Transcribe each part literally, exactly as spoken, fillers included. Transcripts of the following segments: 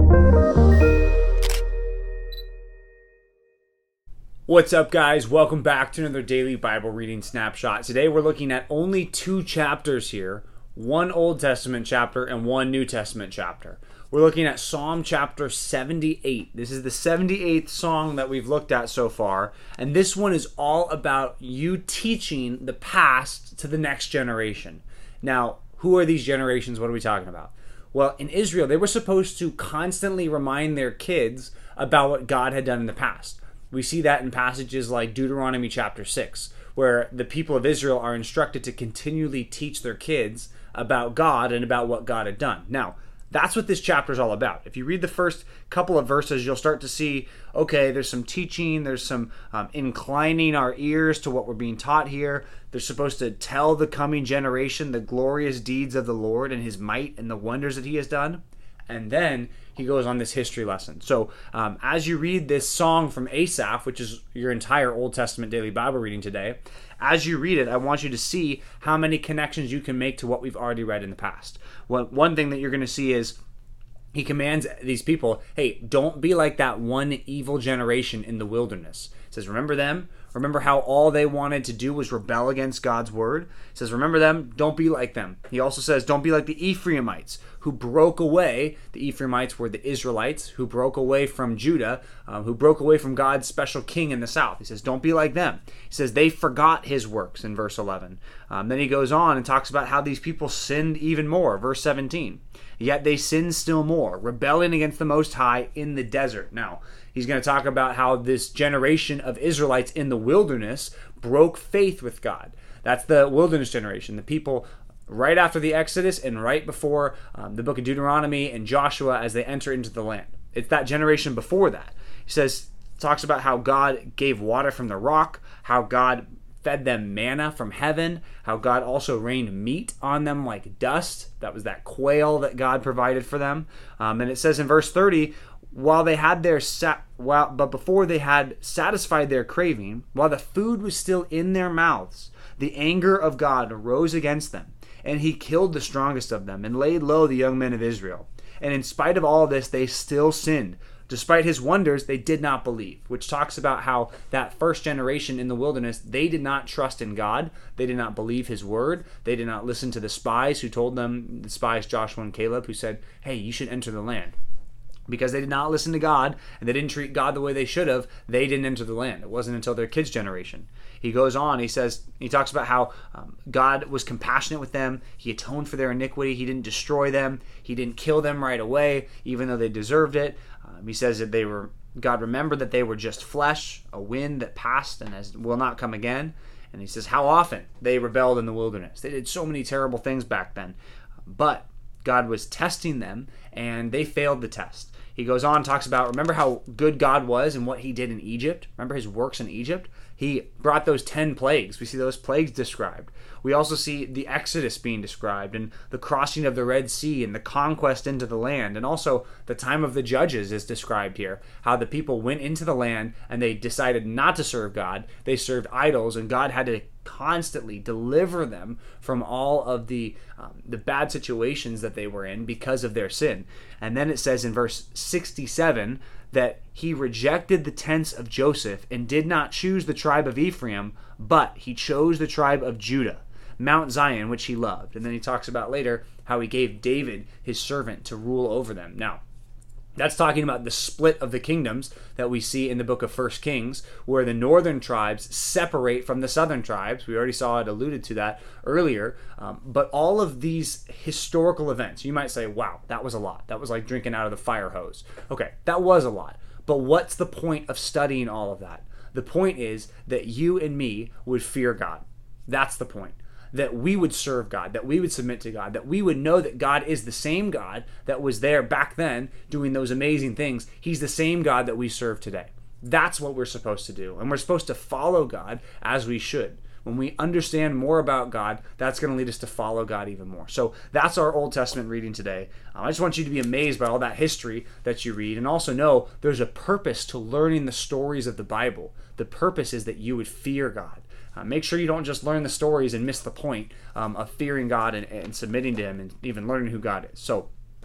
What's up, guys? Welcome back to another daily Bible reading snapshot. Today we're looking at only two chapters here, one Old Testament chapter and one New Testament chapter. We're looking at Psalm chapter seventy-eight. This is the seventy-eighth song that we've looked at so far, and this one is all about you teaching the past to the next generation. Now, who are these generations? What are we talking about? Well, in Israel, they were supposed to constantly remind their kids about what God had done in the past. We see that in passages like Deuteronomy chapter six, where the people of Israel are instructed to continually teach their kids about God and about what God had done. Now, that's what this chapter is all about. If you read the first couple of verses, you'll start to see, okay, there's some teaching, there's some um, inclining our ears to what we're being taught here. They're supposed to tell the coming generation the glorious deeds of the Lord and his might and the wonders that he has done. And then he goes on this history lesson. So um, as you read this song from Asaph, which is your entire Old Testament daily Bible reading today, as you read it, I want you to see how many connections you can make to what we've already read in the past. Well, one thing that you're going to see is he commands these people, hey, don't be like that one evil generation in the wilderness. He says, remember them? Remember how all they wanted to do was rebel against God's word? He says, remember them? Don't be like them. He also says, don't be like the Ephraimites who broke away. The Ephraimites were the Israelites who broke away from Judah, um, who broke away from God's special king in the south. He says, don't be like them. He says, they forgot his works in verse eleven. Um, then he goes on and talks about how these people sinned even more. Verse seventeen. Yet they sinned still more, rebelling against the Most High in the desert. Now, he's going to talk about how this generation of Israelites in the wilderness broke faith with God. That's the wilderness generation, the people right after the Exodus and right before um, the book of Deuteronomy and Joshua as they enter into the land. It's that generation before that. He says, talks about how God gave water from the rock, how God fed them manna from heaven, how God also rained meat on them like dust. That was that quail that God provided for them. Um, and it says in verse thirty, while they had their sat, while, but before they had satisfied their craving, while the food was still in their mouths, the anger of God rose against them, and he killed the strongest of them and laid low the young men of Israel. And in spite of all this, they still sinned. Despite his wonders, they did not believe, which talks about how that first generation in the wilderness, they did not trust in God. They did not believe his word. They did not listen to the spies who told them, the spies Joshua and Caleb, who said, hey, you should enter the land. Because they did not listen to God and they didn't treat God the way they should have, they didn't enter the land. It wasn't until their kids' generation. He goes on, he says, he talks about how um, God was compassionate with them. He atoned for their iniquity. He didn't destroy them. He didn't kill them right away, even though they deserved it. Um, he says that they were, God remembered that they were just flesh, a wind that passed and as will not come again. And he says how often they rebelled in the wilderness. They did so many terrible things back then. But God was testing them and they failed the test. He goes on and talks about, remember how good God was and what he did in Egypt? Remember his works in Egypt? He brought those ten plagues. We see those plagues described. We also see the Exodus being described and the crossing of the Red Sea and the conquest into the land. And also the time of the judges is described here. How the people went into the land and they decided not to serve God. They served idols and God had to constantly deliver them from all of the um, the bad situations that they were in because of their sin. And then it says in verse sixty-seven that he rejected the tents of Joseph and did not choose the tribe of Ephraim, but he chose the tribe of Judah, Mount Zion, which he loved. And then he talks about later how he gave David his servant to rule over them. Now, that's talking about the split of the kingdoms that we see in the book of First Kings, where the northern tribes separate from the southern tribes. We already saw it alluded to that earlier. Um, but all of these historical events, you might say, wow, that was a lot. That was like drinking out of the fire hose. Okay, that was a lot. But what's the point of studying all of that? The point is that you and me would fear God. That's the point. That we would serve God, that we would submit to God, that we would know that God is the same God that was there back then doing those amazing things. He's the same God that we serve today. That's what we're supposed to do. And we're supposed to follow God as we should. When we understand more about God, that's going to lead us to follow God even more. So that's our Old Testament reading today. Uh, I just want you to be amazed by all that history that you read, and also know there's a purpose to learning the stories of the Bible. The purpose is that you would fear God. Uh, make sure you don't just learn the stories and miss the point um, of fearing God and, and submitting to Him and even learning who God is. So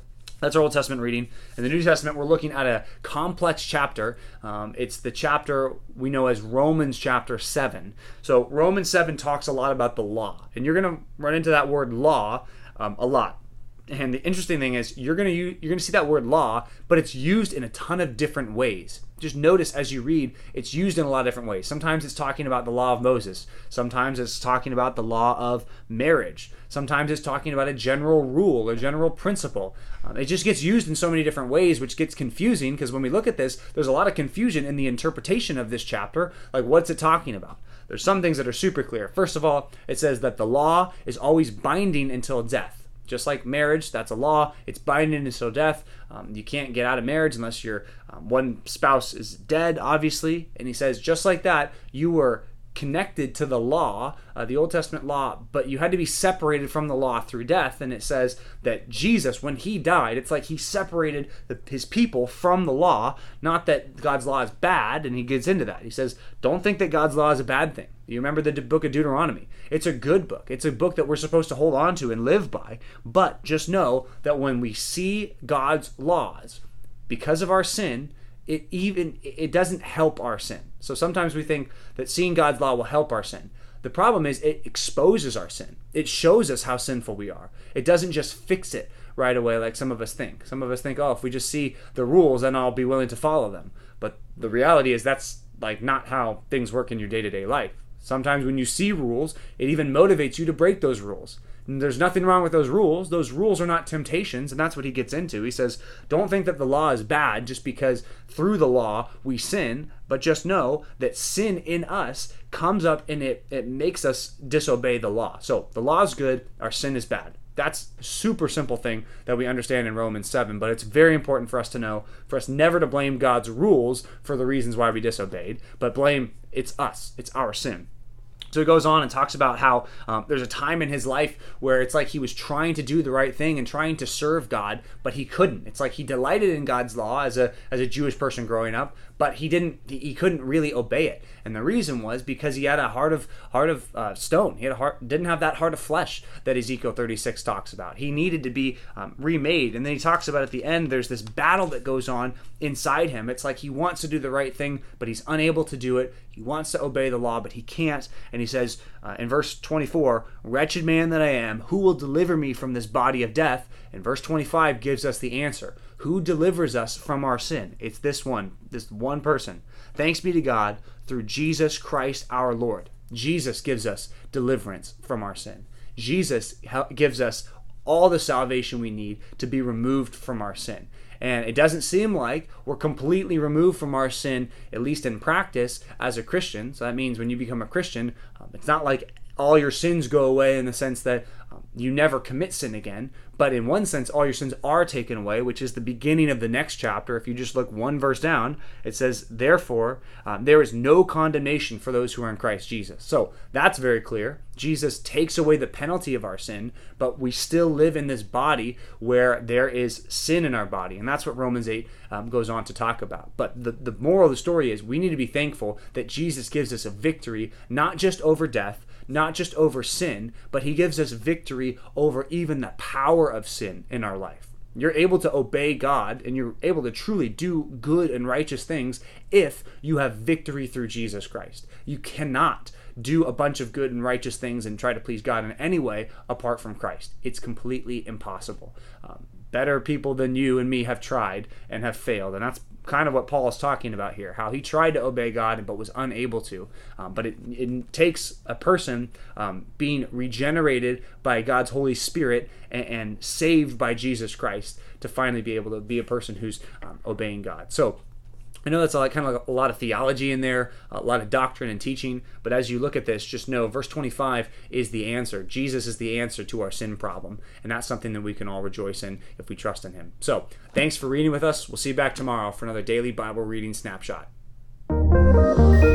That's our Old Testament reading. In the New Testament, we're looking at a complex chapter. Um, it's the chapter we know as Romans chapter seven. So Romans seven talks a lot about the law. And you're going to run into that word law um, a lot. And the interesting thing is you're going to use, you're going to see that word law, but it's used in a ton of different ways. Just notice as you read, it's used in a lot of different ways. Sometimes it's talking about the law of Moses. Sometimes it's talking about the law of marriage. Sometimes it's talking about a general rule, a general principle. Um, it just gets used in so many different ways, which gets confusing because when we look at this, there's a lot of confusion in the interpretation of this chapter. Like, what's it talking about? There's some things that are super clear. First of all, it says that the law is always binding until death. Just like marriage, that's a law. It's binding until death. Um, you can't get out of marriage unless your um, one spouse is dead, obviously. And he says, just like that, you were connected to the law, uh, the Old Testament law, but you had to be separated from the law through death. And it says that Jesus, when he died, it's like he separated the, his people from the law. Not that God's law is bad, and he gets into that. He says, don't think that God's law is a bad thing. You remember the book of Deuteronomy. It's a good book. It's a book that we're supposed to hold on to and live by. But just know that when we see God's laws, because of our sin, it even it doesn't help our sin. So sometimes we think that seeing God's law will help our sin. The problem is it exposes our sin. It shows us how sinful we are. It doesn't just fix it right away like some of us think. Some of us think, oh, if we just see the rules, then I'll be willing to follow them. But the reality is that's like not how things work in your day-to-day life. Sometimes when you see rules, it even motivates you to break those rules. And there's nothing wrong with those rules. Those rules are not temptations, and that's what he gets into. He says, don't think that the law is bad just because through the law we sin, but just know that sin in us comes up and it, it makes us disobey the law. So the law is good, our sin is bad. That's a super simple thing that we understand in Romans seven, but it's very important for us to know, for us never to blame God's rules for the reasons why we disobeyed, but blame it's us, it's our sin. So he goes on and talks about how um, there's a time in his life where it's like he was trying to do the right thing and trying to serve God, but he couldn't. It's like he delighted in God's law as a as a Jewish person growing up, but he didn't. He couldn't really obey it, and the reason was because he had a heart of heart of uh, stone. He had a heart, didn't have that heart of flesh that Ezekiel thirty-six talks about. He needed to be um, remade, and then he talks about at the end there's this battle that goes on inside him. It's like he wants to do the right thing, but he's unable to do it. He wants to obey the law, but he can't. And he says uh, in verse twenty-four, wretched man that I am, who will deliver me from this body of death? And verse twenty-five gives us the answer. Who delivers us from our sin? It's this one, this one person. Thanks be to God through Jesus Christ our Lord. Jesus gives us deliverance from our sin. Jesus gives us all the salvation we need to be removed from our sin. And it doesn't seem like we're completely removed from our sin, at least in practice, as a Christian. So that means when you become a Christian, um, it's not like all your sins go away in the sense that um, you never commit sin again. But in one sense, all your sins are taken away, which is the beginning of the next chapter. If you just look one verse down, it says, therefore, um, there is no condemnation for those who are in Christ Jesus. So that's very clear. Jesus takes away the penalty of our sin, but we still live in this body where there is sin in our body. And that's what Romans eight um, goes on to talk about. But the, the moral of the story is we need to be thankful that Jesus gives us a victory, not just over death, not just over sin, but he gives us victory over even the power of sin in our life. You're able to obey God and you're able to truly do good and righteous things if you have victory through Jesus Christ. You cannot do a bunch of good and righteous things and try to please God in any way apart from Christ. It's completely impossible. Um, better people than you and me have tried and have failed, and that's kind of what Paul is talking about here, how he tried to obey God but was unable to. Um, but it, it takes a person um, being regenerated by God's Holy Spirit and, and saved by Jesus Christ to finally be able to be a person who's um, obeying God. So I know that's a lot, kind of like a lot of theology in there, a lot of doctrine and teaching, but as you look at this, just know verse twenty-five is the answer. Jesus is the answer to our sin problem, and that's something that we can all rejoice in if we trust in him. So thanks for reading with us. We'll see you back tomorrow for another daily Bible reading snapshot.